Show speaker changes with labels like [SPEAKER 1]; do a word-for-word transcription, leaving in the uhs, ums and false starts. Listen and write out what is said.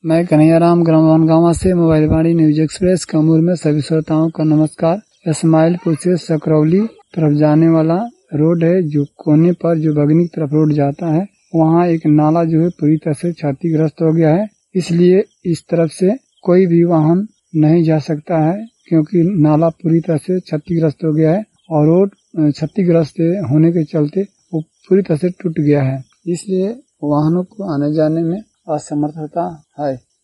[SPEAKER 1] मैं कन्हैयाराम ग्राम गांव से mobile Vani news express Kamur में सभी श्रोताओं का नमस्कार। इस्माइलपुर से सकरौली तरफ जाने वाला रोड है, जो कोने पर जो बगनी की तरफ रोड जाता है, वहाँ एक नाला जो है पूरी तरह से क्षतिग्रस्त हो गया है। इसलिए इस तरफ से कोई भी वाहन नहीं जा सकता है, क्योंकि नाला पूरी तरह से क्षतिग्रस्त हो गया है और रोड क्षतिग्रस्त होने के चलते वो पूरी तरह से टूट गया है। इसलिए वाहनों को आने जाने में असमर्थता है।